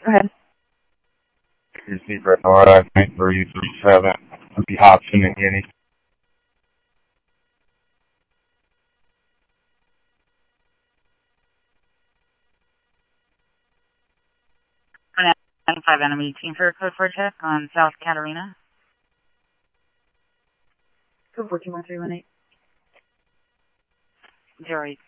Go ahead. Your secret RF 9337. The Hobson and Guinea. Five enemy team for code 4 check on South Catarina. Code 4 21318. 08.